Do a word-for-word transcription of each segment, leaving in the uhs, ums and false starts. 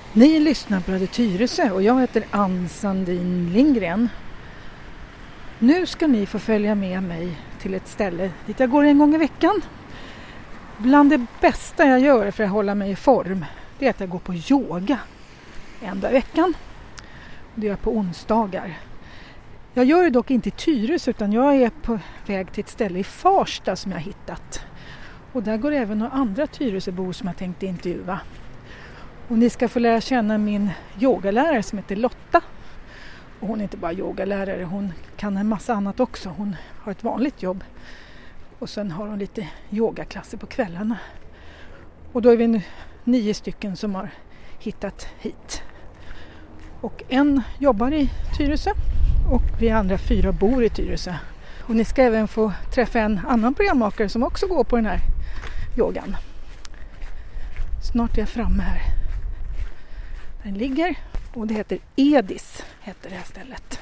Ni lyssnar på Radio Tyresö och jag heter Ann Sandin Lindgren. Nu ska ni få följa med mig till ett ställe dit jag går en gång i veckan. Bland det bästa jag gör för att hålla mig i form, det är att jag går på yoga en dag i veckan. Det gör jag på onsdagar. Jag gör det dock inte i Tyresö utan jag är på väg till ett ställe i Farsta som jag har hittat. Och där går även några andra Tyresöbor som jag tänkte intervjua. Och ni ska få lära känna min yogalärare som heter Lotta. Och hon är inte bara yogalärare, hon kan en massa annat också. Hon har ett vanligt jobb. Och sen har hon lite yogaklasser på kvällarna. Och då är vi nu nio stycken som har hittat hit. Och en jobbar i Tyresö och vi andra fyra bor i Tyresö. Och ni ska även få träffa en annan programmakare som också går på den här yogan. Snart är jag framme här. Den ligger och det heter Edis, heter det här stället.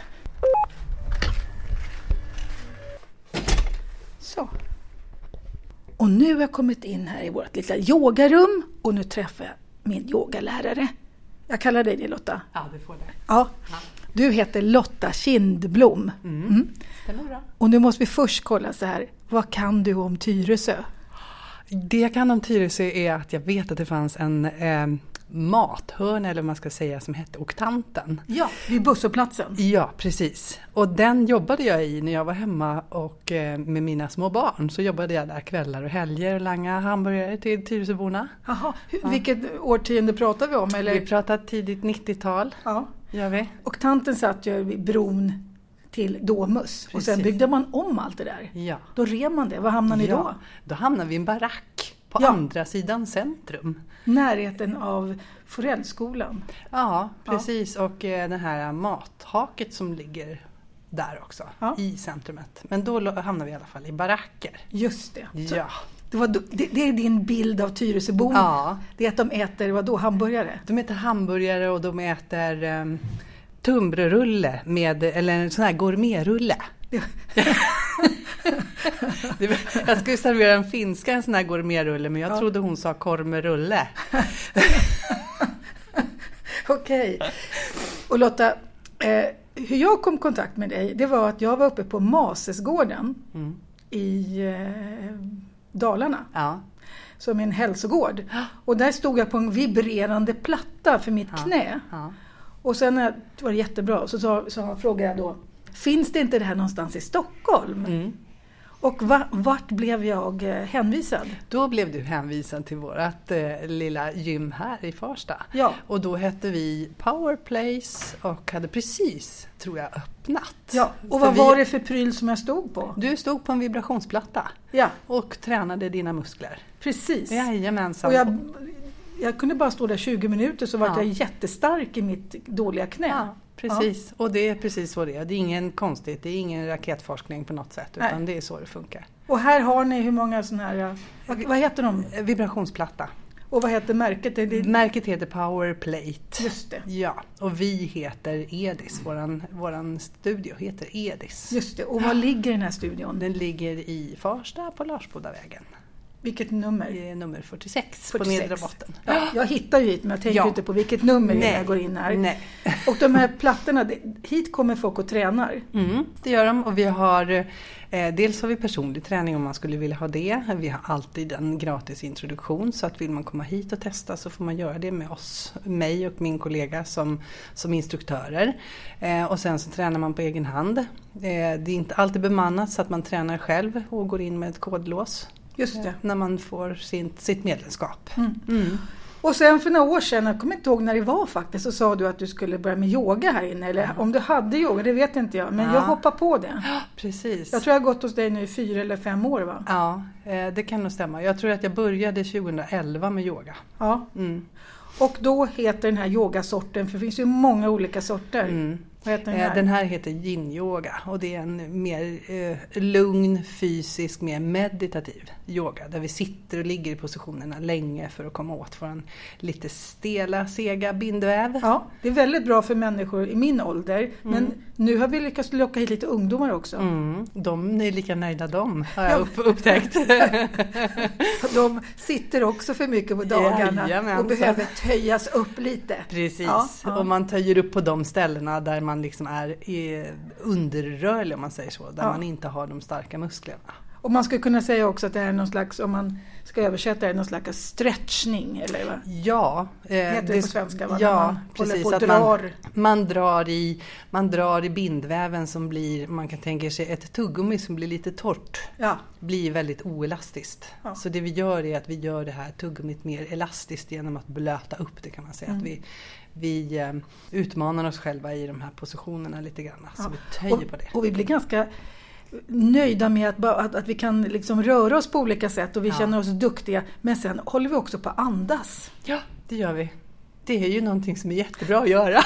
Så. Och nu har jag kommit in här i vårt lilla yogarum och nu träffar jag min yogalärare. Jag kallar dig det, Lotta. Ja, det får det. Ja. Ja. Du heter Lotta Kindblom. Mm. Mm. Stämmer bra. Och nu måste vi först kolla så här. Vad kan du om Tyresö? Det jag kan om Tyresö är att jag vet att det fanns en eh, mathörna eller vad man ska säga som hette Oktanten. Ja, vid busshållplatsen. Ja, precis. Och den jobbade jag i när jag var hemma och eh, med mina små barn. Så jobbade jag där kvällar och helger och langa hamburgare till Tyresöborna. Jaha, ja. Vilket årtionde pratar vi om? Eller? Vi pratar tidigt nittiotal. Ja. Gör vi. Oktanten satt ju vid bron till Domus. Precis. Och sen byggde man om allt det där. Ja. Då rev man det. Var hamnade ni ja. då? Då hamnade vi i en barack på ja. andra sidan centrum. Närheten av Forellskolan. Ja, precis. Ja. Och eh, det här mathaket som ligger där också. Ja. I centrumet. Men då hamnade vi i alla fall i baracker. Just det. Ja. Så, det, var, det, det är din bild av Tyresöborna. Ja. Det är att de äter, vad då, hamburgare? De äter hamburgare och de äter um, tunnbrödsrulle med, eller en sån här gourmetrulle. Ja. Jag skulle servera en finska en sån här gourmetrulle, men jag ja. trodde hon sa kormerulle. Okej. Okay. Och Lotta, eh, hur jag kom i kontakt med dig, det var att jag var uppe på Masesgården mm. i eh, Dalarna. Ja. Som en hälsogård. Och där stod jag på en vibrerande platta för mitt ja. knä. Ja. Och sen var det jättebra. Så, så, så frågade jag då, finns det inte det här någonstans i Stockholm? Mm. Och va, vart blev jag hänvisad? Då blev du hänvisad till vårt eh, lilla gym här i Farsta. Ja. Och då hette vi Power Place och hade precis, tror jag, öppnat. Ja. Och vad vi, var det för pryl som jag stod på? Du stod på en vibrationsplatta. Ja. Och tränade dina muskler. Precis. Jajamensan. Och jag, jag kunde bara stå där tjugo minuter så var ja. jag jättestark i mitt dåliga knä. Ja. Precis, ja. Och det är precis så det är. Det är ingen konstigt, det är ingen raketforskning på något sätt, utan Nej. det är så det funkar. Och här har ni hur många sådana här, vad, vad heter de? Vibrationsplatta. Och vad heter märket? Det, det... Märket heter Power Plate. Just det. Ja, och vi heter Edis, våran, våran studio heter Edis. Just det, och var ligger den här studion? Den ligger i Farsta på Larsbodavägen. Vilket nummer? Det är nummer fyrtiosex, fyrtiosex. På nedre botten. Ja, jag hittar ju hit men jag tänker ja. inte på vilket nummer Nej. jag går in här. Nej. Och de här plattorna, hit kommer folk och tränar. Mm, det gör de och vi har, eh, dels har vi personlig träning om man skulle vilja ha det. Vi har alltid en gratis introduktion så att vill man komma hit och testa så får man göra det med oss, mig och min kollega som, som instruktörer. Eh, och sen så tränar man på egen hand. Eh, det är inte alltid bemannat så att man tränar själv och går in med ett kodlås. Just det. När man får sitt, sitt medlemskap. Mm. Mm. Och sen för några år sedan, jag kommer inte ihåg när det var faktiskt, så sa du att du skulle börja med yoga här inne. Eller om du hade yoga, det vet inte jag. Men ja. jag hoppar på det. Ja, precis. Jag tror jag har gått hos dig nu i fyra eller fem år, va? Ja, det kan nog stämma. Jag tror att jag började tjugoelva med yoga. Ja. Mm. Och då heter den här yogasorten, för det finns ju många olika sorter. Mm. Vad heter den här? Den här heter yin-yoga och det är en mer eh, lugn, fysisk, mer meditativ yoga där vi sitter och ligger i positionerna länge för att komma åt vår lite stela, sega bindväv. Ja, det är väldigt bra för människor i min ålder, mm. men nu har vi lyckats locka hit lite ungdomar också. Mm. De är lika nöjda de, har jag upp, upptäckt. De sitter också för mycket på dagarna Jajamän, och behöver töjas upp lite. Precis, ja, ja. Och man töjer upp på de ställena där man liksom är i underrörlig, om man säger så, där ja. man inte har de starka musklerna. Och man skulle kunna säga också att det är någon slags, om man ska översätta det, någon slags stretchning, eller vad? Ja. Eh, heter det, det på svenska, va? Ja, man precis. På att drar. Man, man, drar i, man drar i bindväven som blir, man kan tänka sig ett tuggummi som blir lite torrt. Ja. Blir väldigt oelastiskt. Ja. Så det vi gör är att vi gör det här tuggummit mer elastiskt genom att blöta upp det, kan man säga. Mm. Att vi, vi eh, utmanar oss själva i de här positionerna lite grann. Så ja. vi töjer och, på det. Och vi blir ganska nöjda med att, att, att vi kan liksom röra oss på olika sätt och vi ja. känner oss duktiga. Men sen håller vi också på att andas. Ja, det gör vi. Det är ju någonting som är jättebra att göra.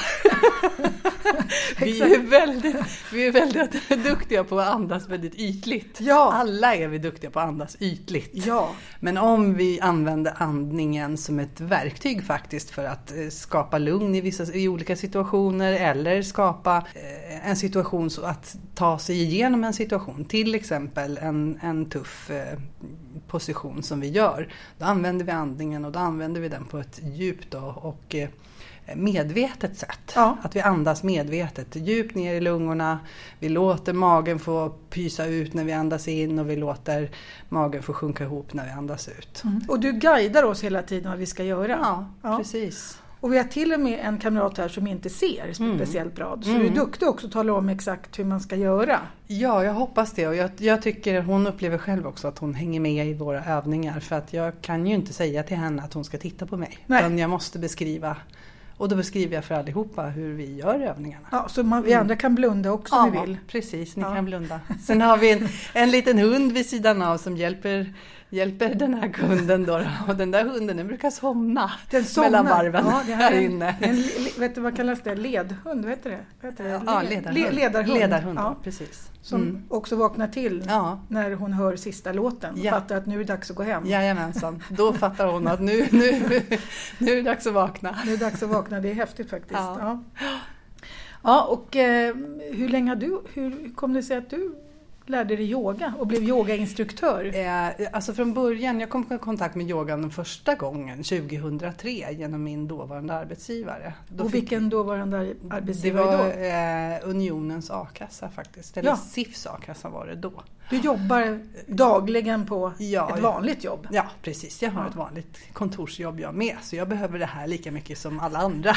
vi, är väldigt, vi är väldigt duktiga på att andas väldigt ytligt. Ja. Alla är vi duktiga på att andas ytligt. Ja. Men om vi använder andningen som ett verktyg faktiskt för att skapa lugn i, vissa, i olika situationer eller skapa en situation så att ta sig igenom en situation, till exempel en, en tuff position som vi gör, då använder vi andningen och då använder vi den på ett djupt och, och medvetet sätt. Ja. Att vi andas medvetet, djupt ner i lungorna, vi låter magen få pysa ut när vi andas in och vi låter magen få sjunka ihop när vi andas ut. Mm. Och du guidar oss hela tiden vad vi ska göra. Ja, ja. precis. Och vi har till och med en kamrat här som inte ser speciellt bra. Så mm. du är duktig också att tala om exakt hur man ska göra. Ja, jag hoppas det. Och jag, jag tycker hon upplever själv också att hon hänger med i våra övningar. För att jag kan ju inte säga till henne att hon ska titta på mig. Nej. Utan jag måste beskriva. Och då beskriver jag för allihopa hur vi gör övningarna. Ja, så man, vi andra kan blunda också om ja, vi vill. Precis, ni ja. kan blunda. Sen har vi en, en liten hund vid sidan av som hjälper, hjälper den här kunden då. Och den där hunden den brukar somna den somnar. mellan varven ja, det här här en, inne. En, vet du vad kallas det? Ledhund, vad heter det? Vad heter det? Ja, ledarhund. Le, ledarhund, ledarhund ja. precis. Som mm. också vaknar till ja. när hon hör sista låten och ja. fattar att nu är det dags att gå hem. Jajamensan, då fattar hon att nu, nu, nu är det dags att vakna. Nu är det dags att vakna, det är häftigt faktiskt. Ja, ja. ja och eh, hur länge du, hur kom det sig att du lärde dig yoga och blev yogainstruktör? Eh, alltså från början, jag kom i kontakt med yogan den första gången tjugohundratre genom min dåvarande arbetsgivare. Då och vilken fick, dåvarande arbetsgivare då? Det var eh, Unionens a-kassa faktiskt, eller ja. S I Fs a-kassa var det då. Du jobbar dagligen på ja, ett vanligt jobb? Ja, precis. Jag har ja. ett vanligt kontorsjobb jag med, så jag behöver det här lika mycket som alla andra.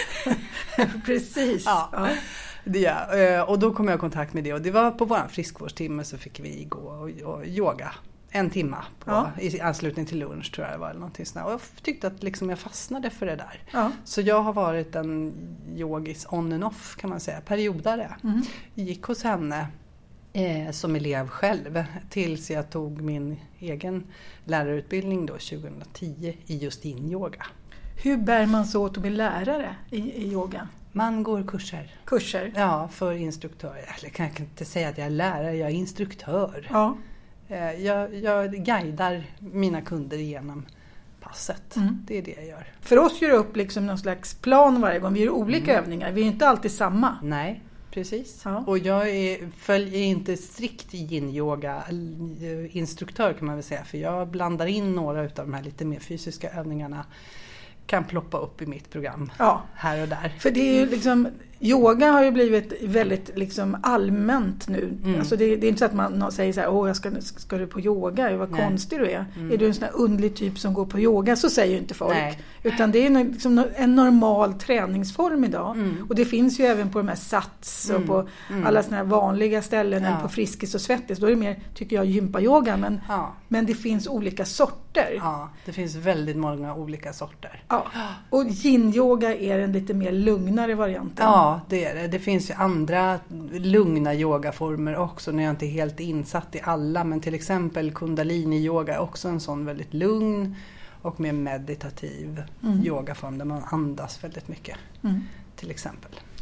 Precis. Ja. Ja. Det, och då kom jag i kontakt med det och det var på vår friskvårdstimme så fick vi gå och, och yoga en timma på, ja. i anslutning till lunch tror jag det var eller någonting sådär. Och jag tyckte att liksom jag fastnade för det där. Ja. Så jag har varit en yogis on and off kan man säga, periodare. Mm. Gick hos henne eh, som elev själv tills jag tog min egen lärarutbildning då tjugohundratio i just yin-yoga. Hur bär man så åt att bli lärare i, i yoga? Man går kurser. Kurser? Ja, för instruktörer. Jag kan inte säga att jag är lärare, jag är instruktör. Ja. Jag, jag guidar mina kunder igenom passet. Mm. Det är det jag gör. För oss gör du upp liksom någon slags plan varje gång. Vi gör olika mm. övningar. Vi är inte alltid samma. Nej, precis. Ja. Och jag är, följer inte strikt yin-yoga instruktör kan man väl säga. För jag blandar in några av de här lite mer fysiska övningarna. Kan ploppa upp i mitt program ja. här och där. För det är ju liksom, yoga har ju blivit väldigt liksom allmänt nu. Mm. Alltså det, det är inte så att man säger så här, åh jag ska, ska du på yoga, vad Nej. konstig du är. Mm. Är du en sån här underlig typ som går på yoga, så säger ju inte folk. Nej. Utan det är liksom en normal träningsform idag. Mm. Och det finns ju även på de här sats och mm. på mm. alla såna här vanliga ställen, ja. på Friskis och Svettis. Då är det mer, tycker jag, gympa-yoga. Men, ja. men det finns olika sorter. Ja, det finns väldigt många olika sorter. Ja. Och yin-yoga är en lite mer lugnare varianten. Ja, det är det. Det finns ju andra lugna yogaformer också. När jag inte är helt insatt i alla. Men till exempel kundalini-yoga är också en sån väldigt lugn och mer meditativ mm. yogaform där man andas väldigt mycket. Mm. Till exempel.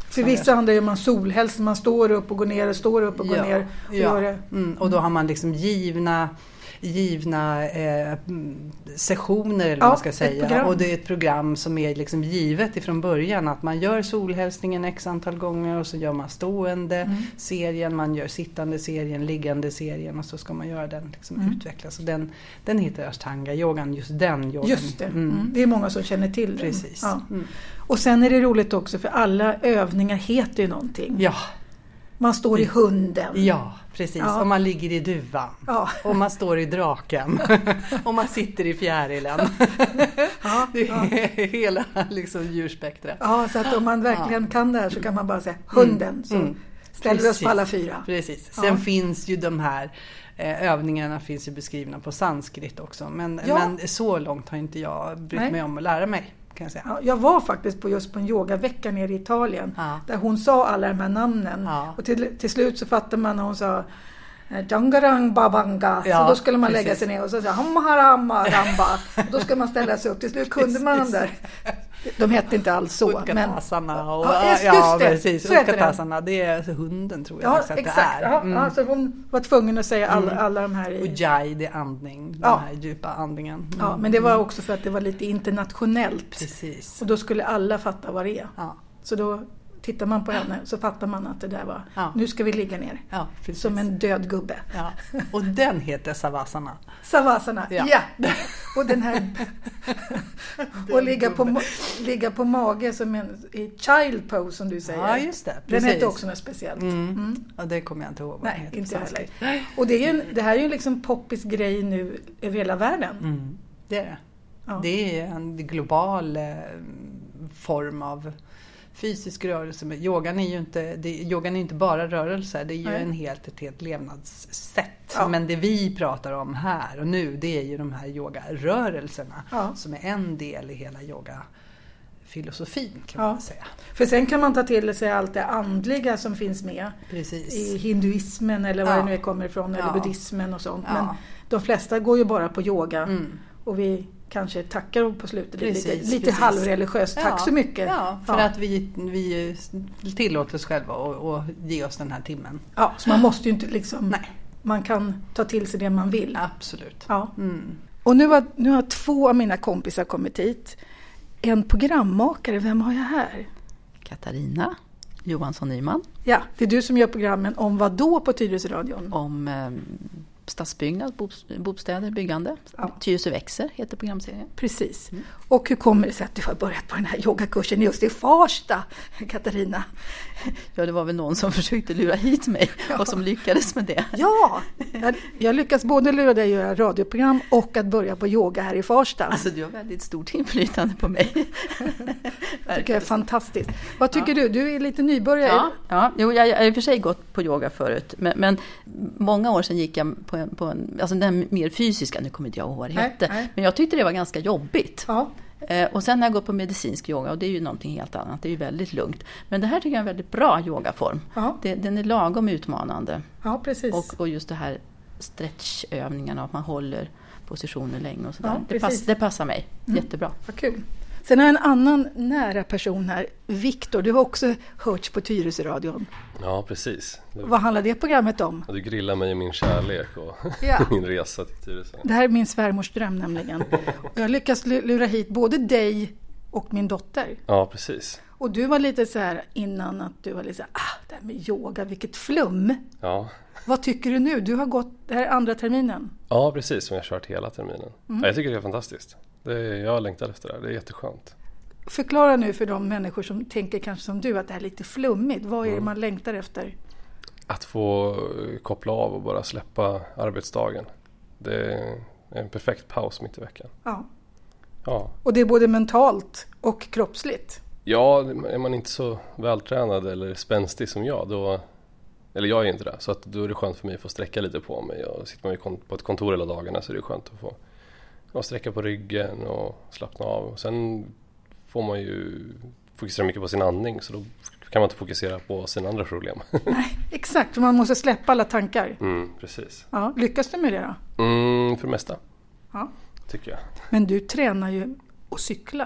För vissa andra gör man solhälsning, man står upp och går ner och står upp och går ja, ner. Och, ja. gör det. Mm, och då har man liksom givna, givna eh, sessioner eller ja, vad man ska säga. Och det är ett program som är liksom givet ifrån början. Att man gör solhälsningen x antal gånger och så gör man stående mm. serien, man gör sittande serien, liggande serien och så ska man göra den liksom mm. utvecklas. Så den, den heter Ashtanga-yogan, just den yogan. Just det, mm. Mm. det är många som känner till den. Precis. Ja. Mm. Och sen är det roligt också för alla övningar heter ju någonting. Ja. Man står i hunden. Ja, precis. Ja. Och man ligger i duvan. Ja. Och man står i draken. Och man sitter i fjärilen. Ja, det är ja. hela liksom, djurspektrat. Ja, så att om man verkligen ja. kan det här så kan man bara säga hunden. Mm. Så mm. ställer vi oss på alla fyra. Precis. Sen ja. finns ju de här eh, övningarna finns ju beskrivna på sanskrit också. Men, ja. men så långt har inte jag brytt Nej. mig om att lära mig. Jag, ja, jag var faktiskt på just på en yogavecka nere i Italien ja. där hon sa alla de här namnen ja. och till, till slut så fattade man när hon sa Dangarang babanga ja, så då skulle man precis. lägga sig ner och så sa hammaramma ramba och då ska man ställa sig upp. Till slut kunde man den där. De hette inte alls så. Utkatasarna och ja, just ja, det. precis. Så Utkatasarna, det är alltså hunden tror jag ja, att exakt. det är. Ja, mm. alltså hon var tvungen att säga alla, mm. alla de här i... Och jai, det är andning, den ja. här djupa andningen. Mm. Ja, men det var också för att det var lite internationellt. Precis. Och då skulle alla fatta vad det är. Ja. Så då tittar man på henne så fattar man att det där var, ja. nu ska vi ligga ner. Ja, som en död gubbe. Ja. Och den heter Savasana. Savasana, ja. ja. Och den här och ligga på, ligga på mage som en i child pose som du säger. Ja, just det. Precis. Den heter också något speciellt. Mm. Mm. Ja, det kommer jag inte ihåg. Nej, inte heller. Och det, är ju, det här är ju liksom poppis grej nu över hela världen. Mm. Det är det. Ja. Det är en global eh, form av fysisk rörelse. Men yogan är ju inte, det, yogan är inte bara rörelse, det är ju Nej. en helt, ett helt levnadssätt. Ja. Men det vi pratar om här och nu, det är ju de här yogarörelserna ja. som är en del i hela yogafilosofin kan ja. man säga. För sen kan man ta till sig allt det andliga som finns med Precis. i hinduismen eller vad ja. det nu kommer ifrån, eller ja. buddhismen och sånt. Ja. Men de flesta går ju bara på yoga mm. och vi kanske tackar på slutet precis, lite, lite halvreligiöst. Tack ja, så mycket. Ja, för ja. att vi, vi tillåter oss själva och, och ge oss den här timmen. Ja, så man måste ju inte liksom... Nej. Man kan ta till sig det man vill. Absolut. Ja. Mm. Och nu har, nu har två av mina kompisar kommit hit. En programmakare, vem har jag här? Katarina Johansson Nyman. Ja, det är du som gör programmen om vad då på Tyresöradion? Om... Eh, stadsbyggnad, bostäder, byggande. Ja. Tyresö växer heter programserien. Precis. Mm. Och hur kommer det sig att du har börjat på den här yogakursen just i Farsta, Katarina? Ja, det var väl någon som försökte lura hit mig ja. och som lyckades med det. Ja, jag, jag lyckas både lura dig att göra radioprogram och att börja på yoga här i Farsta. Alltså du har väldigt stort inflytande på mig. Det tycker jag är fantastiskt. Vad tycker ja. du? Du är lite nybörjare. Ja, ja. Jo, jag har i och för sig gått på yoga förut. Men, men många år sedan gick jag på en, på en alltså den mer fysiska, nu kommer inte jag ihåg vad det hette. Nej, nej. Men jag tyckte det var ganska jobbigt. Ja. Eh, och sen har jag gått på medicinsk yoga och det är ju någonting helt annat. Det är ju väldigt lugnt. Men det här tycker jag är en väldigt bra yogaform. Ja. Det, den är lagom utmanande. Ja, precis. Och, och just det här stretchövningarna, att man håller positioner länge och sådär. Ja, det, pass, det passar mig mm. jättebra. Vad kul. Sen har jag en annan nära person här, Viktor. Du har också hört på Tyresöradion. Ja, precis. Du, Vad handlar det programmet om? Du grillar mig i min kärlek och ja. min resa till Tyresö. Det här är min svärmors dröm nämligen. Och jag lyckas lura hit både dig och min dotter. Ja, precis. Och du var lite så här innan att du var lite så här, ah, det här med yoga, vilket flum. Ja. Vad tycker du nu? Du har gått, det här är andra terminen. Ja, precis, som jag har kört hela terminen. Mm. Ja, jag tycker det är fantastiskt. Det är, jag har längtat efter det här, det är jätteskönt. Förklara nu för de människor som tänker kanske som du att det här är lite flummigt. Vad är det mm. man längtar efter? Att få koppla av och bara släppa arbetsdagen. Det är en perfekt paus mitt i veckan. Ja. Ja. Och det är både mentalt och kroppsligt. Ja, är man inte så vältränad eller spänstig som jag, då, eller jag är inte det, så att då är det skönt för mig att få sträcka lite på mig. Och sitter man på ett kontor hela dagarna så är det skönt att få ja, sträcka på ryggen och slappna av. Och sen får man ju fokusera mycket på sin andning, så då kan man inte fokusera på sina andra problem. Nej, exakt, man måste släppa alla tankar. Mm, precis. Ja, lyckas du med det då? Mm, för det mesta. Ja. Tycker jag. Men du tränar ju och cyklar.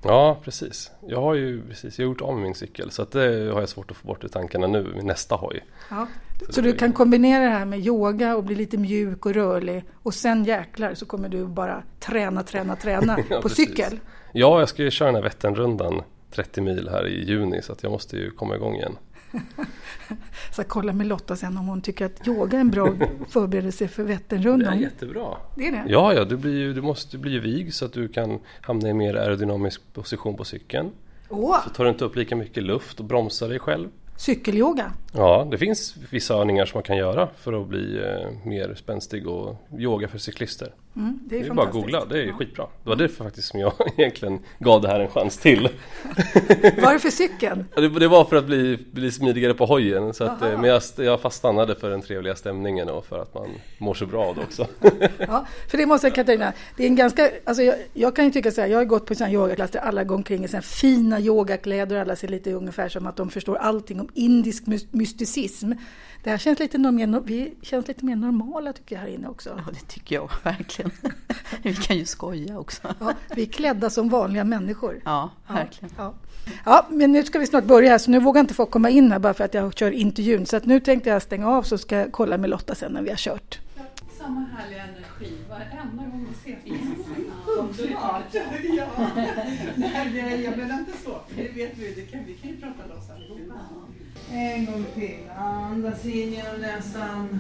Ja, precis. Jag har ju precis, jag har gjort om min cykel så att det har jag svårt att få bort i tankarna nu, min nästa hoj. Ja. Så, så du kan kombinera det här med yoga och bli lite mjuk och rörlig och sen jäklar så kommer du bara träna, träna, träna ja, på precis. cykel. Ja, jag ska ju köra den här Vätternrundan trettio mil här i juni så att jag måste ju komma igång igen. Så kolla med Lotta sen om hon tycker att yoga är en bra förberedelse för Vätternrundan. Det är jättebra. Det är det? Ja, ja du, blir ju, du måste bli vig så att du kan hamna i en mer aerodynamisk position på cykeln. Åh. Så tar du inte upp lika mycket luft och bromsar dig själv. Cykelyoga? Ja, det finns vissa övningar som man kan göra för att bli eh, mer spänstig och yoga för cyklister. Mm, det är, det är bara att googla, det är ju skitbra. Det var därför faktiskt som jag egentligen gav det här en chans till. Var det för cykeln? det, det var för att bli, bli smidigare på hojen. Så att, men jag, jag fastnade för den trevliga stämningen och för att man mår så bra av det också. Ja, för det måste jag, Katarina, det är en ganska, alltså jag, jag kan ju tycka så här, jag har gått på en sån här yogaklass där alla går omkring i sån fina yogakläder och alla ser lite ungefär som att de förstår allting om indisk mysticism. Det här känns lite mer, vi känns lite mer normala tycker jag här inne också. Ja, det tycker jag verkligen. Vi kan ju skoja också. Ja, vi är klädda som vanliga människor. Ja, verkligen. Ja, ja. ja, men nu ska vi snart börja här så nu vågar inte få komma in här bara för att jag kör intervjun. Så att nu tänkte jag stänga av så ska jag kolla med Lotta sen när vi har kört. Samma härliga energi varenda gång vi ses. Underbart! Ja, nej, jag menar inte så. Det vet vi, det kan, vi kan ju prata loss allihopa. En gång till. Andas in genom näsan.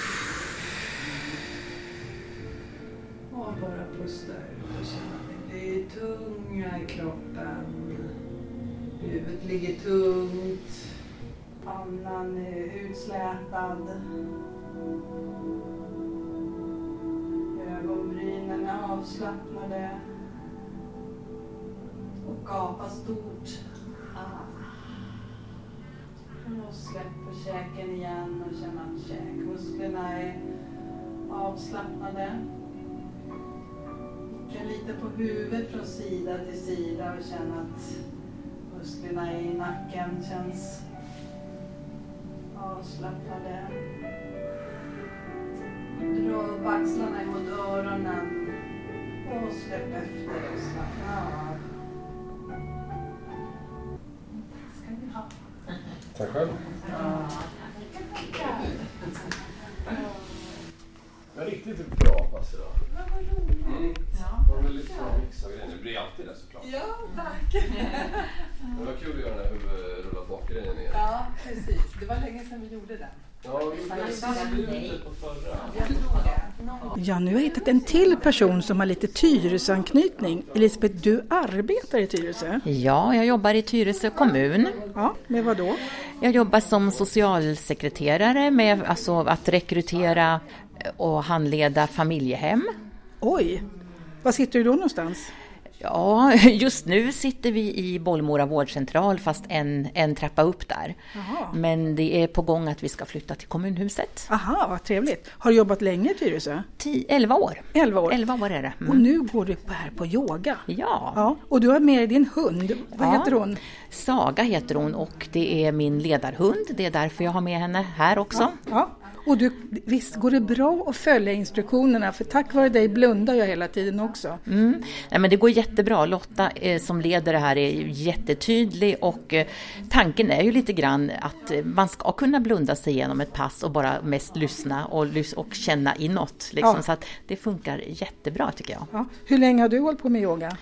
Och bara pusta ut och känna att det blir tunga i kroppen. Huvudet ligger tungt. Pannan är utslätad. Ögonbrynen är avslappnade. Och gapa stort. Och släpp på käken igen och känna att käkmusklerna är avslappnade. Vicka lite på huvudet från sida till sida och känna att musklerna i nacken känns avslappnade. Dra upp axlarna mot öronen och släpp efter och slappna av. Ska vi ha? Tack själv. Ja. Men riktigt bra pass idag. Vad roligt. Mm. Det var väldigt bra mix av grejer. Det blir alltid det såklart. Ja, tack. Det var kul att göra den här huvudrullat bak-grejen igen. Ja, precis. Det var länge sedan vi gjorde den. Ja, vi gjorde slutet på förra. Jag tror det. Ja, nu har jag hittat en till person som har lite Tyresö-anknytning. Elisabeth, du arbetar i Tyresö? Ja, jag jobbar i Tyresö kommun. Ja, med vad då? Jag jobbar som socialsekreterare med alltså, att rekrytera och handleda familjehem. Oj, var sitter du då någonstans? Ja, just nu sitter vi i Bollmora vårdcentral fast en, en trappa upp där. Aha. Men det är på gång att vi ska flytta till kommunhuset. Aha, vad trevligt. Har du jobbat länge i Tyresö? Tio, elva år. Elva år. Elva år är det. Mm. Och nu går du på här på yoga. Ja. Ja. Och du har med dig din hund. Vad Ja. heter hon? Saga heter hon och det är min ledarhund. Det är därför jag har med henne här också. Ja. ja. Och du, visst går det bra att följa instruktionerna? För tack vare dig blundar jag hela tiden också. Mm. Nej, men det går jättebra. Lotta eh, som leder det här är jättetydlig och eh, tanken är ju lite grann att eh, man ska kunna blunda sig igenom ett pass och bara mest lyssna och, lys- och känna inåt. Liksom, Ja. Så att det funkar jättebra tycker jag. Ja. Hur länge har du hållit på med yoga?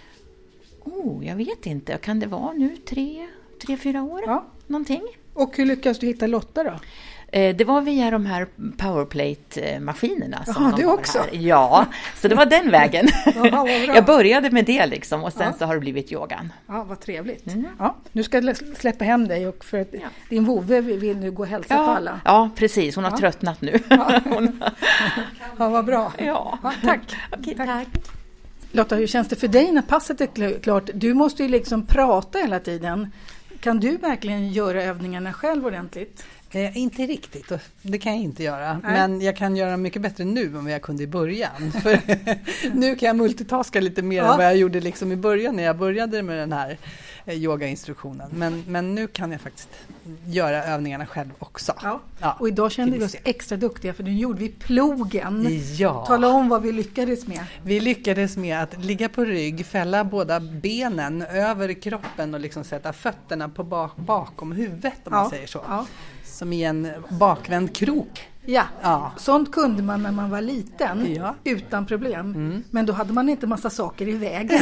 Oh, jag vet inte. Kan det vara nu tre, tre fyra år? Ja. Någonting. Och hur lyckas du hitta Lotta då? Eh, Det var via de här powerplate-maskinerna. som Jaha, de det har också? här. Ja, så det var den vägen. Jaha, vad bra. Jag började med det liksom och sen Ja. så har det blivit yogan. Ja, vad trevligt. Mm. Ja, nu ska jag släppa hem dig och för att Ja. din vovve vill nu gå och hälsa på alla. Ja, precis. Hon har Ja. tröttnat nu. Hon... Ja, vad bra. Ja. Ja, tack. Okej, Tack. tack. Lotta, hur känns det för dig när passet är kl- klart? Du måste ju liksom prata hela tiden. Kan du verkligen göra övningarna själv ordentligt? Eh, inte riktigt, det kan jag inte göra. Nej. Men jag kan göra mycket bättre nu än vad jag kunde i början. För nu kan jag multitaska lite mer ja. än vad jag gjorde liksom i början när jag började med den här eh, yogainstruktionen. Men, men nu kan jag faktiskt göra övningarna själv också. Ja. Ja. Och idag kände vi oss extra duktiga för nu gjorde vi plogen. Ja. Tala om vad vi lyckades med. Vi lyckades med att ligga på rygg, fälla båda benen över kroppen och liksom sätta fötterna på bak, bakom huvudet om ja. man säger så. Ja. Som i en bakvänd krok. Ja. ja, sånt kunde man när man var liten ja. utan problem. Mm. Men då hade man inte massa saker i vägen.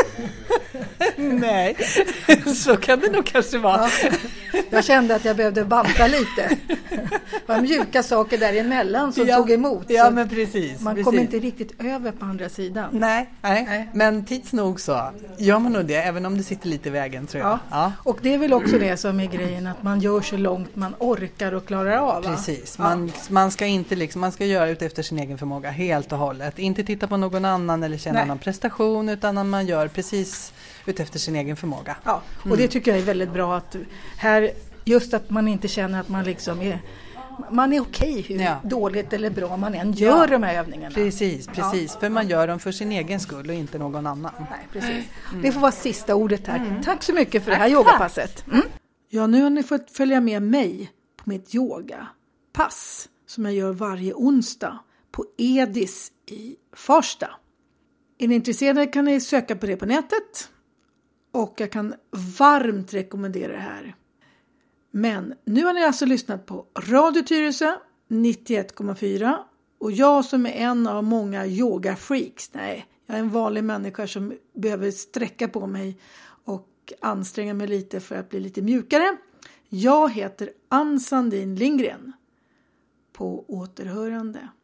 Nej, så kan det nog kanske vara. Ja. Jag kände att jag behövde banta lite. Det var mjuka saker däremellan som ja. tog emot. Ja, men precis. Man precis. kom inte riktigt över på andra sidan. Nej, nej. nej. Men tids nog så gör man nog det, även om det sitter lite i vägen tror jag. Ja. Ja. Och det är väl också det som är grejen, att man gör så långt man orkar och klarar av. Va? Precis, man, ja. man ska inte liksom, man ska göra ut efter sin egen förmåga helt och hållet. Inte titta på någon annan eller känna nej. någon prestation, utan man gör precis ut efter sin egen förmåga. Ja, och mm. det tycker jag är väldigt bra att här, just att man inte känner att man liksom är man är okej hur ja. dåligt eller bra man än gör ja. de här övningarna. Precis, precis. Ja. För man gör dem för sin egen skull och inte någon annan. Nej, precis. Mm. Det får vara sista ordet här. Mm. Tack så mycket för det här yogapasset. Mm. Ja, nu har ni fått följa med mig på mitt yogapass som jag gör varje onsdag på Edis i Farsta. Är ni intresserade kan ni söka på det på nätet. Och jag kan varmt rekommendera det här. Men nu har ni alltså lyssnat på Radio Tyresö nittioett komma fyra. Och jag som är en av många yoga-freaks. Nej, jag är en vanlig människa som behöver sträcka på mig och anstränga mig lite för att bli lite mjukare. Jag heter Ann Sandin Lindgren. På återhörande.